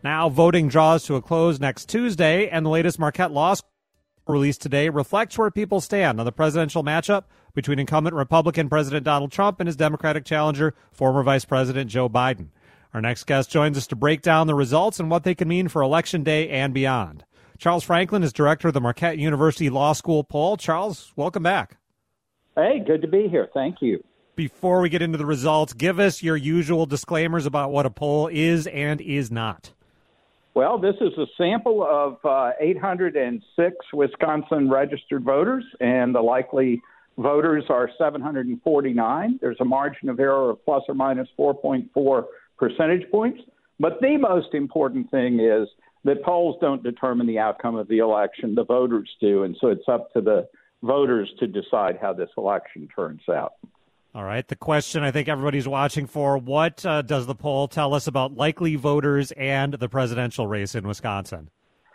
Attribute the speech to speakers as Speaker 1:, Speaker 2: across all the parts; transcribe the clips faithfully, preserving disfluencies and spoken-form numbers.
Speaker 1: Now voting draws to a close next Tuesday, and the latest Marquette Law School released today reflects where people stand on the presidential matchup between incumbent Republican President Donald Trump and his Democratic challenger, former Vice President Joe Biden. Our next guest joins us to break down the results and what they can mean for Election Day and beyond. Charles Franklin is director of the Marquette University Law School poll. Charles, welcome back.
Speaker 2: Hey, good to be here. Thank you.
Speaker 1: Before we get into the results, give us your usual disclaimers about what a poll is and is not.
Speaker 2: Well, this is a sample of uh, eight hundred six Wisconsin registered voters, and the likely voters are seven hundred forty-nine. There's a margin of error of plus or minus four point four percentage points. But the most important thing is that polls don't determine the outcome of the election. The voters do, and so it's up to the voters to decide how this election turns out.
Speaker 1: All right. The question I think everybody's watching for, what uh, does the poll tell us about likely voters and the presidential race in Wisconsin?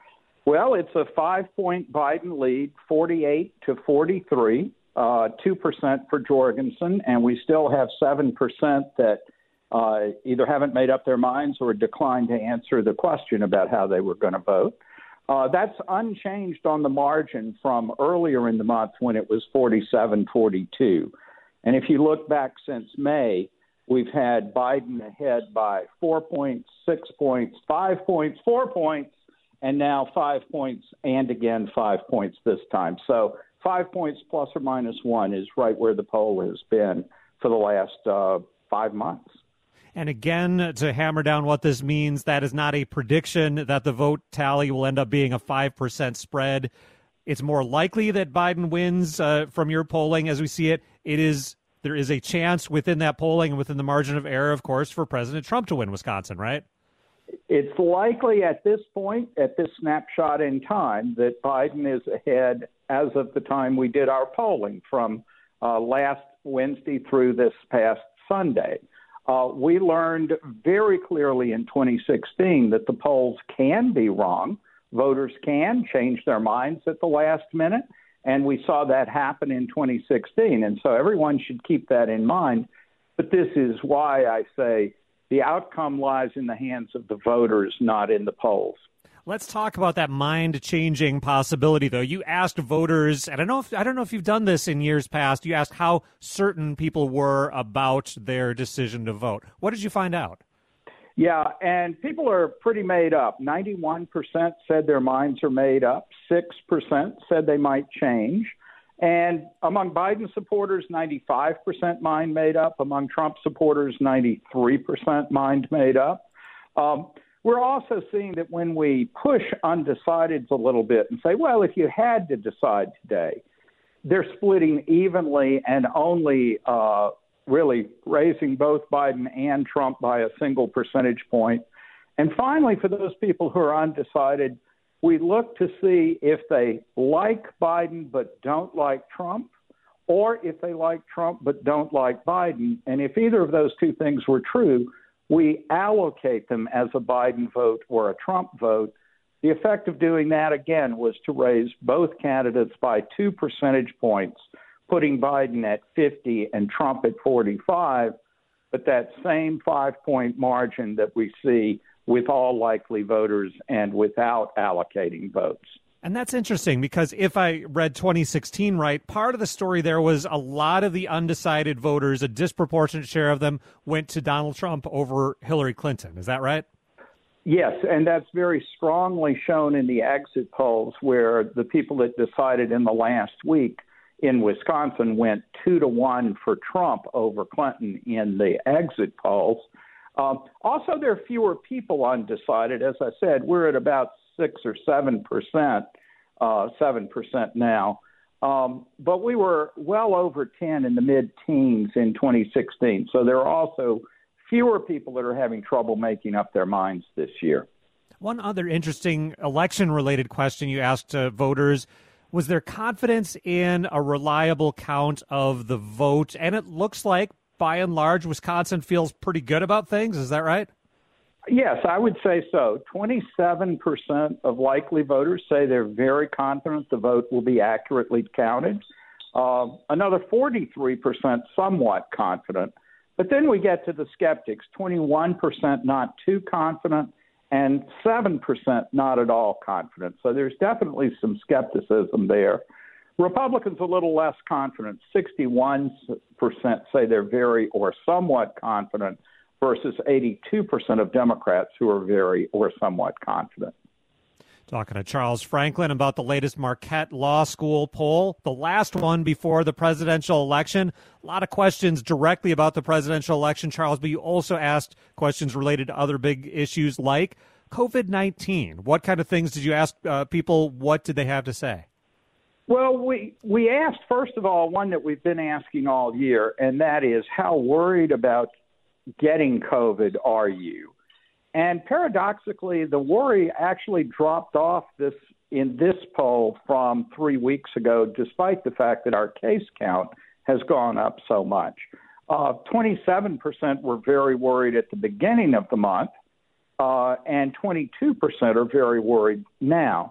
Speaker 2: Well, it's a five-point Biden lead, forty-eight to forty-three, uh, two percent for Jorgensen, and we still have seven percent that uh, either haven't made up their minds or declined to answer the question about how they were going to vote. Uh, that's unchanged on the margin from earlier in the month when it was forty-seven forty-two. And if you look back since May, we've had Biden ahead by four points, six points, five points, four points, and now five points, and again five points this time. So five points plus or minus one is right where the poll has been for the last uh, five months.
Speaker 1: And again, to hammer down what this means, that is not a prediction that the vote tally will end up being a five percent spread. It's more likely that Biden wins uh, from your polling as we see it. It is there is a chance within that polling and within the margin of error, of course, for President Trump to win Wisconsin, right?
Speaker 2: It's likely at this point, at this snapshot in time, that Biden is ahead as of the time we did our polling from uh, last Wednesday through this past Sunday. Uh, we learned very clearly in twenty sixteen that the polls can be wrong. Voters can change their minds at the last minute, and we saw that happen in twenty sixteen. And so everyone should keep that in mind. But this is why I say the outcome lies in the hands of the voters, not in the polls.
Speaker 1: Let's talk about that mind-changing possibility, though. You asked voters, and I don't know if, I don't know if you've done this in years past, you asked how certain people were about their decision to vote. What did you find out?
Speaker 2: Yeah, and people are pretty made up. ninety-one percent said their minds are made up. six percent said they might change. And among Biden supporters, ninety-five percent mind made up. Among Trump supporters, ninety-three percent mind made up. Um, we're also seeing that when we push undecideds a little bit and say, well, if you had to decide today, they're splitting evenly and only uh, really raising both Biden and Trump by a single percentage point. And finally, for those people who are undecided, we look to see if they like Biden but don't like Trump, or if they like Trump but don't like Biden. And if either of those two things were true, we allocate them as a Biden vote or a Trump vote. The effect of doing that, again, was to raise both candidates by two percentage points, putting Biden at fifty and Trump at forty-five, but that same five-point margin that we see with all likely voters and without allocating votes.
Speaker 1: And that's interesting because if I read twenty sixteen right, part of the story there was a lot of the undecided voters, a disproportionate share of them, went to Donald Trump over Hillary Clinton. Is that right?
Speaker 2: Yes, and that's very strongly shown in the exit polls where the people that decided in the last week in Wisconsin went two to one for Trump over Clinton in the exit polls. Um, also, there are fewer people undecided. As I said, we're at about six or seven percent, uh, seven percent now. Um, but we were well over ten in the mid-teens in twenty sixteen. So there are also fewer people that are having trouble making up their minds this year.
Speaker 1: One other interesting election-related question you asked uh, voters, was there confidence in a reliable count of the vote? And it looks like, by and large, Wisconsin feels pretty good about things. Is that right?
Speaker 2: Yes, I would say so. twenty-seven percent of likely voters say they're very confident the vote will be accurately counted. Uh, another forty-three percent somewhat confident. But then we get to the skeptics, twenty-one percent not too confident, and seven percent not at all confident. So there's definitely some skepticism there. Republicans a little less confident. sixty-one percent say they're very or somewhat confident versus eighty-two percent of Democrats who are very or somewhat confident.
Speaker 1: Talking to Charles Franklin about the latest Marquette Law School poll, the last one before the presidential election. A lot of questions directly about the presidential election, Charles, but you also asked questions related to other big issues like COVID nineteen. What kind of things did you ask uh, people? What did they have to say?
Speaker 2: Well, we, we asked, first of all, one that we've been asking all year, and that is, how worried about getting COVID are you? And paradoxically, the worry actually dropped off this in this poll from three weeks ago, despite the fact that our case count has gone up so much. Uh, twenty-seven percent were very worried at the beginning of the month, uh, and twenty-two percent are very worried now.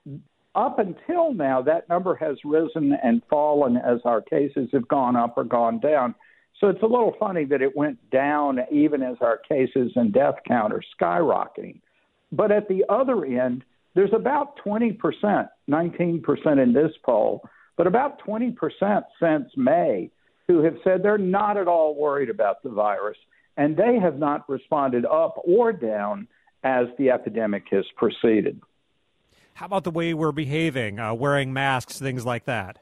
Speaker 2: Up until now, that number has risen and fallen as our cases have gone up or gone down. So it's a little funny that it went down even as our cases and death count are skyrocketing. But at the other end, there's about twenty percent, nineteen percent in this poll, but about twenty percent since May who have said they're not at all worried about the virus, and they have not responded up or down as the epidemic has proceeded.
Speaker 1: How about the way we're behaving, uh, wearing masks, things like that?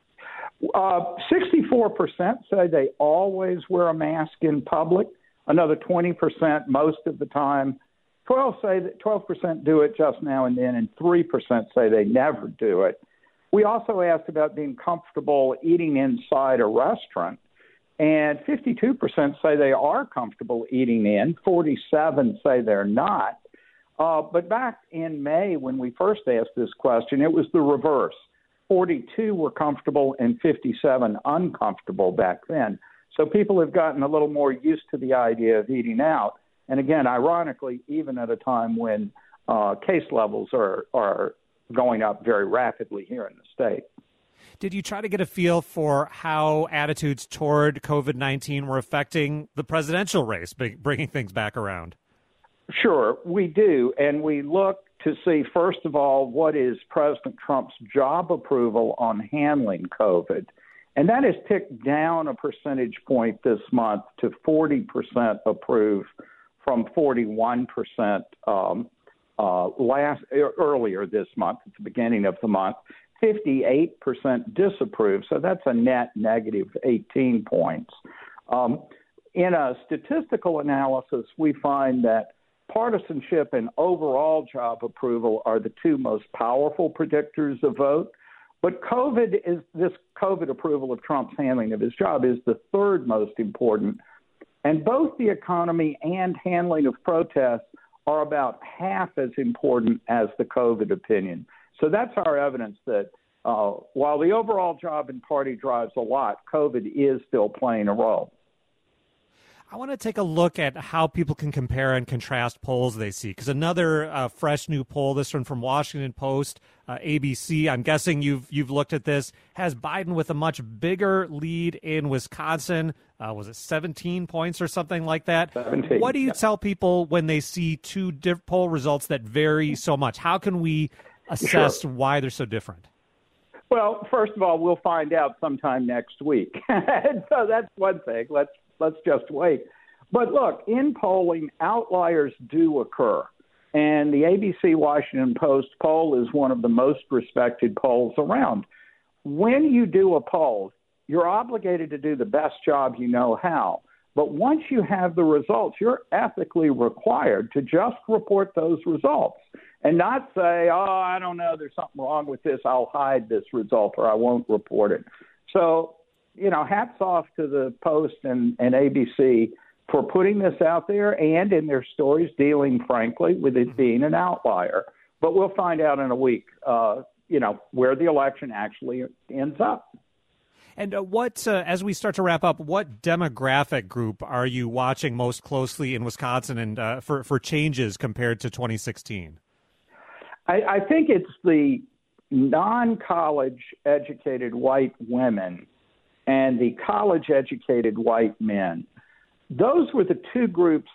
Speaker 2: Uh, sixty-four percent say they always wear a mask in public. Another twenty percent most of the time. twelve say that twelve percent do it just now and then, and three percent say they never do it. We also asked about being comfortable eating inside a restaurant, and fifty-two percent say they are comfortable eating in. forty-seven say they're not. Uh, but back in May, when we first asked this question, it was the reverse. forty-two were comfortable and fifty-seven uncomfortable back then. So people have gotten a little more used to the idea of eating out. And again, ironically, even at a time when uh, case levels are, are going up very rapidly here in the state.
Speaker 1: Did you try to get a feel for how attitudes toward COVID nineteen were affecting the presidential race, bringing things back around?
Speaker 2: Sure, we do. And we look to see, first of all, what is President Trump's job approval on handling COVID. And that has ticked down a percentage point this month to forty percent approve from forty-one percent um, uh, last earlier this month, at the beginning of the month. fifty-eight percent disapprove, so that's a net negative eighteen points. Um, in a statistical analysis, we find that partisanship and overall job approval are the two most powerful predictors of vote. But COVID is this COVID approval of Trump's handling of his job is the third most important. And both the economy and handling of protests are about half as important as the COVID opinion. So that's our evidence that uh, while the overall job and party drives a lot, COVID is still playing a role.
Speaker 1: I want to take a look at how people can compare and contrast polls they see, because another uh, fresh new poll, this one from Washington Post, uh, A B C, I'm guessing you've you've looked at this, has Biden with a much bigger lead in Wisconsin. Uh, was it seventeen points or something like that?
Speaker 2: seventeen.
Speaker 1: What do you
Speaker 2: Yeah.
Speaker 1: tell people when they see two diff- poll results that vary so much? How can we assess
Speaker 2: Sure.
Speaker 1: why they're so different?
Speaker 2: Well, first of all, we'll find out sometime next week. And so that's one thing. Let's let's just wait. But look, in polling, outliers do occur. And the A B C Washington Post poll is one of the most respected polls around. When you do a poll, you're obligated to do the best job you know how. But once you have the results, you're ethically required to just report those results and not say, oh, I don't know, there's something wrong with this, I'll hide this result or I won't report it. So, you know, hats off to the Post and, and A B C for putting this out there and in their stories dealing, frankly, with it being an outlier. But we'll find out in a week, uh, you know, where the election actually ends up.
Speaker 1: And uh, what, uh, as we start to wrap up, what demographic group are you watching most closely in Wisconsin and uh, for, for changes compared to twenty sixteen?
Speaker 2: I, I think it's the non-college educated white women and the college educated white men. Those were the two groups that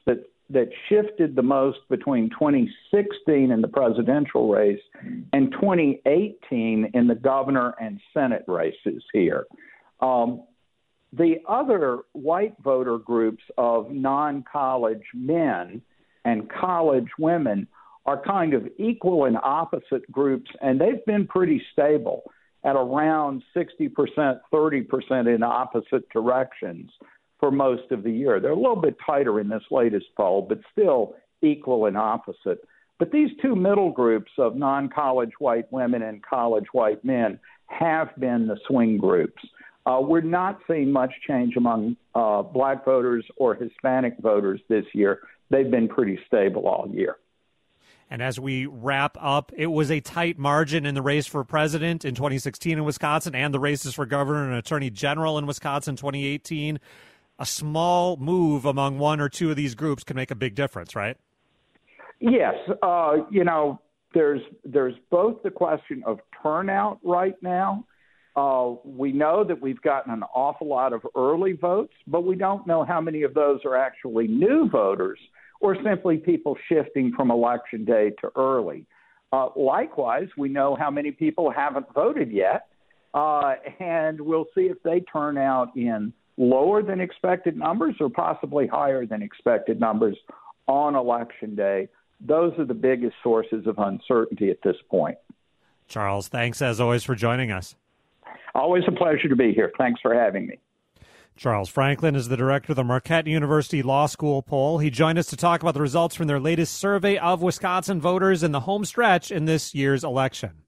Speaker 2: that shifted the most between twenty sixteen in the presidential race and twenty eighteen in the governor and Senate races here. Um, the other white voter groups of non-college men and college women are kind of equal and opposite groups, and they've been pretty stable at around sixty percent, thirty percent in opposite directions for most of the year. They're a little bit tighter in this latest poll, but still equal and opposite. But these two middle groups of non-college white women and college white men have been the swing groups. Uh, we're not seeing much change among uh, black voters or Hispanic voters this year. They've been pretty stable all year.
Speaker 1: And as we wrap up, it was a tight margin in the race for president in twenty sixteen in Wisconsin and the races for governor and attorney general in Wisconsin in twenty eighteen. A small move among one or two of these groups can make a big difference, right?
Speaker 2: Yes. Uh, you know, there's there's both the question of turnout right now. Uh, we know that we've gotten an awful lot of early votes, but we don't know how many of those are actually new voters or simply people shifting from election day to early. Uh, likewise, we know how many people haven't voted yet, uh, and we'll see if they turn out in lower than expected numbers or possibly higher than expected numbers on election day. Those are the biggest sources of uncertainty at this point.
Speaker 1: Charles, thanks as always for joining us.
Speaker 2: Always a pleasure to be here. Thanks for having me.
Speaker 1: Charles Franklin is the director of the Marquette University Law School poll. He joined us to talk about the results from their latest survey of Wisconsin voters in the home stretch in this year's election.